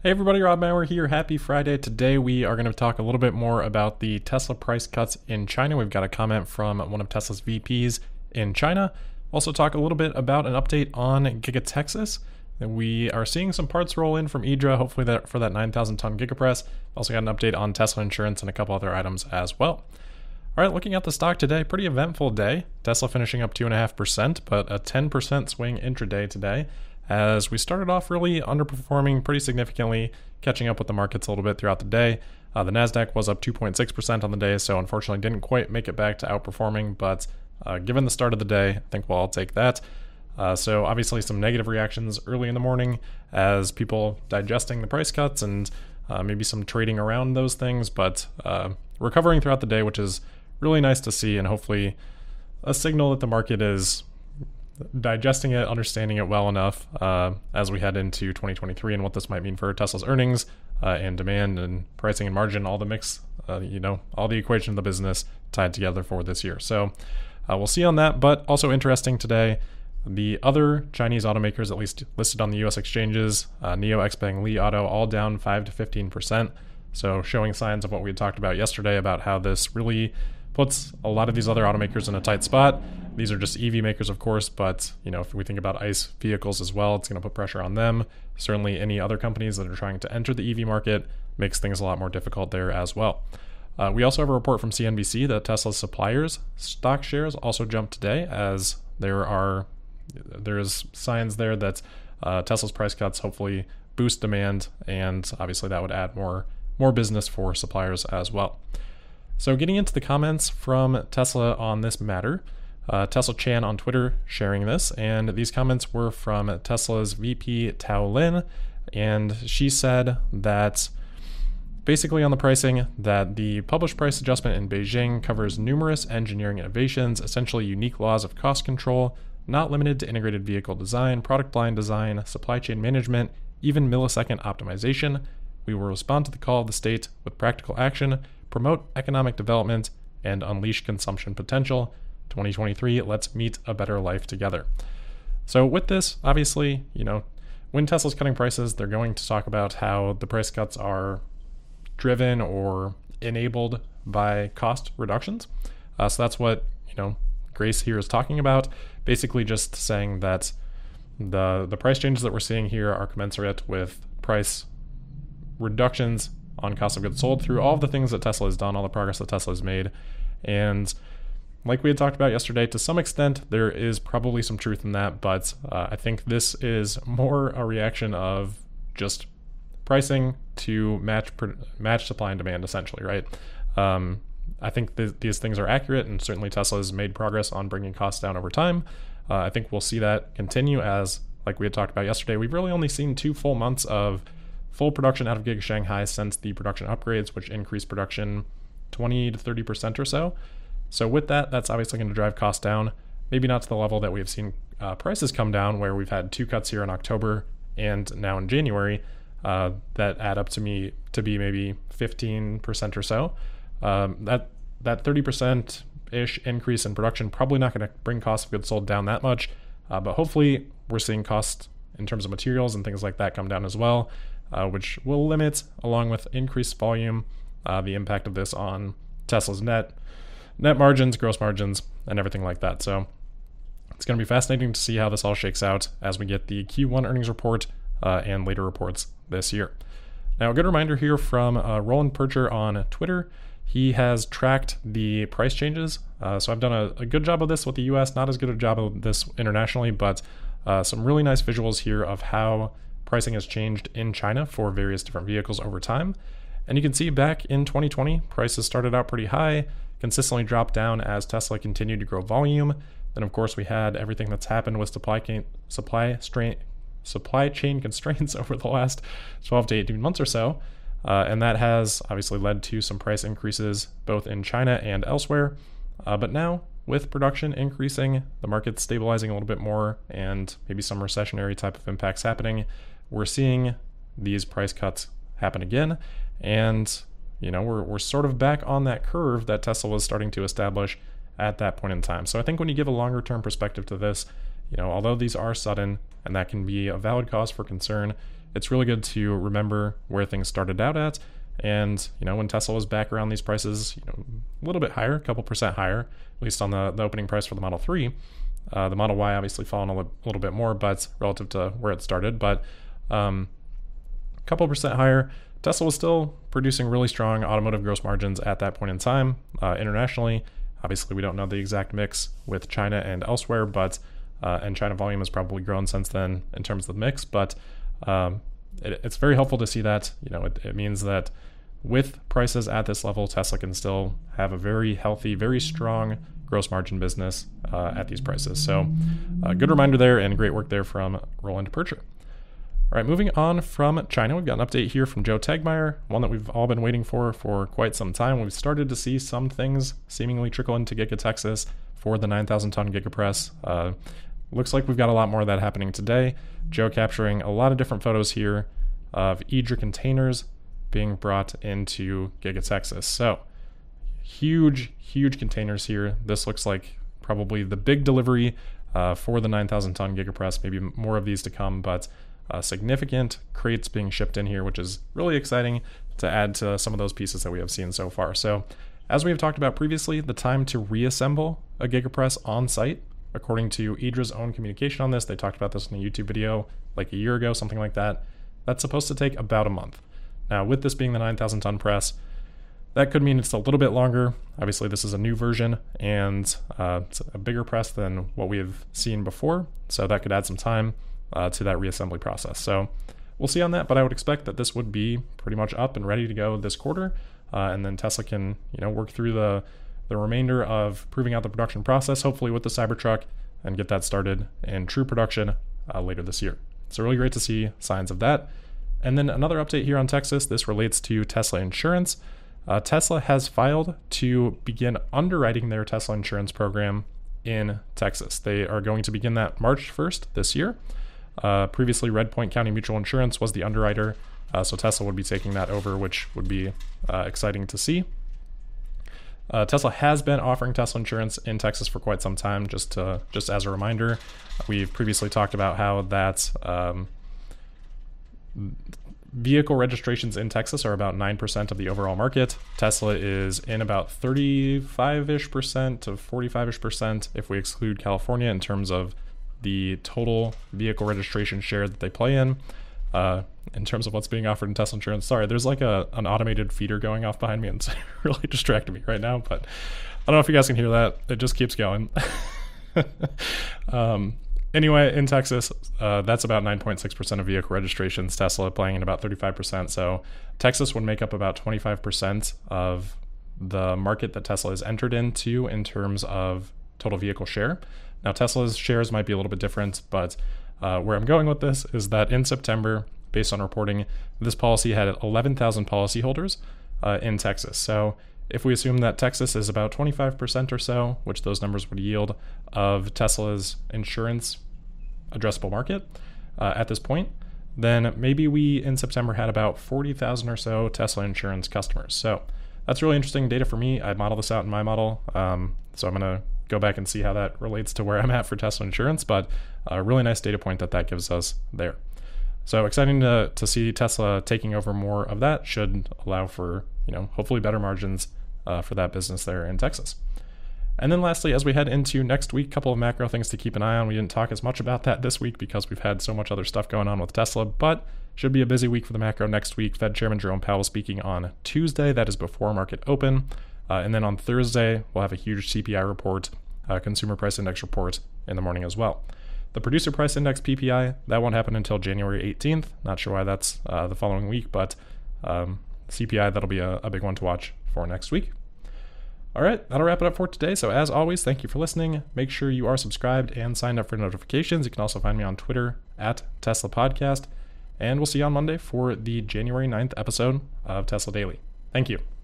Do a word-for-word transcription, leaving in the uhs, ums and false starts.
Hey everybody, Rob Maurer here. Happy Friday. Today we are going to talk a little bit more about the Tesla price cuts in China. We've got a comment from one of Tesla's V Ps in China. Also talk a little bit about an update on Giga Texas. We are seeing some parts roll in from IDRA, hopefully that for that nine thousand ton Gigapress. Also got an update on Tesla insurance and a couple other items as well. All right, looking at the stock today, pretty eventful day. Tesla finishing up two point five percent, but a ten percent swing intraday today, as we started off really underperforming pretty significantly, catching up with the markets a little bit throughout the day. Uh, the NASDAQ was up two point six percent on the day, so unfortunately didn't quite make it back to outperforming, but uh, given the start of the day, I think we'll all take that. Uh, so obviously some negative reactions early in the morning as people digesting the price cuts and uh, maybe some trading around those things, but uh, recovering throughout the day, which is really nice to see, and hopefully a signal that the market is digesting it, understanding it well enough uh, as we head into twenty twenty-three and what this might mean for Tesla's earnings uh, and demand and pricing and margin, all the mix, uh, you know, all the equation of the business tied together for this year. So uh, we'll see on that, but also interesting today, the other Chinese automakers, at least listed on the U S exchanges, uh, NIO, XPeng, Li Auto, all down five to fifteen percent. So showing signs of what we had talked about yesterday about how this really puts a lot of these other automakers in a tight spot. These are just E V makers, of course, but you know, if we think about ICE vehicles as well, it's going to put pressure on them. Certainly any other companies that are trying to enter the E V market makes things a lot more difficult there as well. Uh, we also have a report from C N B C that Tesla's suppliers stock shares also jumped today, as there are there's signs there that uh, Tesla's price cuts hopefully boost demand, and obviously that would add more more business for suppliers as well. So getting into the comments from Tesla on this matter, uh, Tesla Chan on Twitter sharing this, and these comments were from Tesla's V P Tao Lin, and she said that basically on the pricing, that the published price adjustment in Beijing covers numerous engineering innovations, essentially unique laws of cost control, not limited to integrated vehicle design, product line design, supply chain management, even millisecond optimization. We will respond to the call of the state with practical action, promote economic development, and unleash consumption potential. twenty twenty-three, let's meet a better life together. So with this, obviously, you know, when Tesla's cutting prices, they're going to talk about how the price cuts are driven or enabled by cost reductions. Uh, so that's what, you know, Grace here is talking about, basically just saying that the the price changes that we're seeing here are commensurate with price reductions on cost of goods sold through all of the things that Tesla has done, all the progress that Tesla has made. And like we had talked about yesterday, to some extent, there is probably some truth in that, but uh, I think this is more a reaction of just pricing to match match supply and demand, essentially, right? Um, I think th- these things are accurate, and certainly Tesla has made progress on bringing costs down over time. Uh, I think we'll see that continue as, like we had talked about yesterday, we've really only seen two full months of full production out of Giga Shanghai since the production upgrades, which increased production twenty to thirty percent or so. So with that, that's obviously going to drive costs down, maybe not to the level that we have seen uh, prices come down, where we've had two cuts here in October and now in January uh, that add up to me to be maybe fifteen percent or so. Um, that that thirty percent-ish increase in production probably not going to bring cost of goods sold down that much, uh, but hopefully we're seeing costs in terms of materials and things like that come down as well. Uh, which will limit, along with increased volume, uh, the impact of this on Tesla's net net margins, gross margins, and everything like that. So it's going to be fascinating to see how this all shakes out as we get the Q one earnings report uh, and later reports this year. Now, a good reminder here from uh, Roland Percher on Twitter. He has tracked the price changes. Uh, so I've done a, a good job of this with the U S, not as good a job of this internationally, but uh, some really nice visuals here of how pricing has changed in China for various different vehicles over time. And you can see back in twenty twenty, prices started out pretty high, consistently dropped down as Tesla continued to grow volume. Then, of course, we had everything that's happened with supply chain, supply strain, supply chain constraints over the last twelve to eighteen months or so. Uh, and that has obviously led to some price increases both in China and elsewhere. Uh, but now, with production increasing, the market's stabilizing a little bit more, and maybe some recessionary type of impacts happening, we're seeing these price cuts happen again. And, you know, we're we're sort of back on that curve that Tesla was starting to establish at that point in time. So I think when you give a longer term perspective to this, you know, although these are sudden and that can be a valid cause for concern, it's really good to remember where things started out at. And, you know, when Tesla was back around these prices, you know, a little bit higher, a couple percent higher, at least on the, the opening price for the Model three. Uh, the Model Y obviously fallen a li- little bit more, but relative to where it started, but um, a couple percent higher. Tesla was still producing really strong automotive gross margins at that point in time. Uh, internationally, obviously we don't know the exact mix with China and elsewhere, but uh, and China volume has probably grown since then in terms of the mix, but um, it, it's very helpful to see that. You know, it, it means that with prices at this level, Tesla can still have a very healthy, very strong gross margin business uh, at these prices. So a uh, good reminder there and great work there from Roland Percher. All right, moving on from China, we've got an update here from Joe Tegmeyer, one that we've all been waiting for for quite some time. We've started to see some things seemingly trickle into Giga Texas for the nine thousand ton Gigapress. Uh, looks like we've got a lot more of that happening today. Joe capturing a lot of different photos here of E D R containers being brought into Giga Texas. So huge, huge containers here. This looks like probably the big delivery uh, for the nine thousand ton Gigapress, maybe more of these to come, but uh, significant crates being shipped in here, which is really exciting to add to some of those pieces that we have seen so far. So as we have talked about previously, the time to reassemble a Gigapress on site, according to E D R's own communication on this, they talked about this in a YouTube video like a year ago, something like that, that's supposed to take about a month. Now, with this being the nine thousand ton press, that could mean it's a little bit longer. Obviously, this is a new version, and uh, it's a bigger press than what we have seen before, so that could add some time uh, to that reassembly process. So we'll see on that, but I would expect that this would be pretty much up and ready to go this quarter, uh, and then Tesla can, you know, work through the, the remainder of proving out the production process, hopefully with the Cybertruck, and get that started in true production uh, later this year. So really great to see signs of that. And then another update here on Texas. This relates to Tesla Insurance. Uh, Tesla has filed to begin underwriting their Tesla insurance program in Texas. They are going to begin that March first this year. Uh, previously, Red Point County Mutual Insurance was the underwriter, uh, so Tesla would be taking that over, which would be uh, exciting to see. Uh, Tesla has been offering Tesla insurance in Texas for quite some time. Just to, just as a reminder, we've previously talked about how that um, vehicle registrations in Texas are about nine percent of the overall market. Tesla is in about thirty-five-ish percent to forty-five-ish percent if we exclude California in terms of the total vehicle registration share that they play in. Uh, in terms of what's being offered in Tesla insurance. Sorry, there's like a an automated feeder going off behind me and it's really distracting me right now, but I don't know if you guys can hear that. It just keeps going. um, Anyway, in Texas, uh, that's about nine point six percent of vehicle registrations, Tesla playing in about thirty-five percent. So Texas would make up about twenty-five percent of the market that Tesla has entered into in terms of total vehicle share. Now, Tesla's shares might be a little bit different, but uh, where I'm going with this is that in September, based on reporting, this policy had eleven thousand policyholders uh, in Texas. So if we assume that Texas is about twenty-five percent or so, which those numbers would yield, of Tesla's insurance addressable market uh, at this point, then maybe we in September had about forty thousand or so Tesla insurance customers. So that's really interesting data for me. I modeled this out in my model. Um, so I'm going to go back and see how that relates to where I'm at for Tesla insurance, but a really nice data point that that gives us there. So exciting to, to see Tesla taking over more of that. Should allow for, you know, hopefully better margins uh, for that business there in Texas. And then lastly, as we head into next week, a couple of macro things to keep an eye on. We didn't talk as much about that this week because we've had so much other stuff going on with Tesla, but should be a busy week for the macro next week. Fed Chairman Jerome Powell speaking on Tuesday. That is before market open. Uh, and then on Thursday, we'll have a huge C P I report, uh, Consumer Price Index report in the morning as well. The Producer Price Index P P I, that won't happen until January eighteenth. Not sure why that's uh, the following week, but um, C P I, that'll be a, a big one to watch for next week. All right, that'll wrap it up for today. So as always, thank you for listening. Make sure you are subscribed and signed up for notifications. You can also find me on Twitter at Tesla Podcast. And we'll see you on Monday for the January ninth episode of Tesla Daily. Thank you.